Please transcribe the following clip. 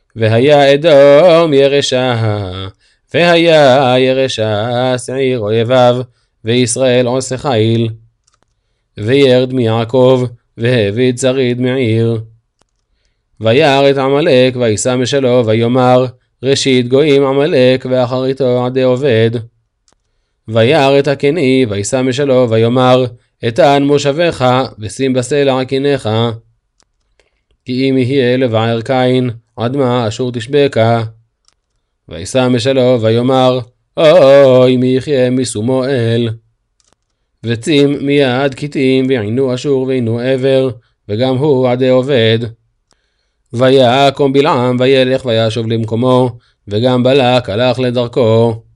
והיה אדום ירשה, והיה ירשה שעיר אויביו, וישראל עושה חיל. וירד מיעקב, והביא שריד מעיר. וירא את עמלק, וישא משלו, ויאמר, ראשית גויים עמלק, ואחריתו עדי עובד. וירא את הקני, וישא משלו, ויאמר, אתן מושבך, ושים בסלע קיניך. כי אם יהיה לבער קין, עד מה אשור תשבקה. וישא משלו, ויאמר, אוי מי יחיה משומו אל. וצים מיד כתים, ועינו אשור ועינו עבר, וגם הוא עדי עובד. ויקום בלעם וילך וישוב למקומו, וגם בלק הלך לדרכו.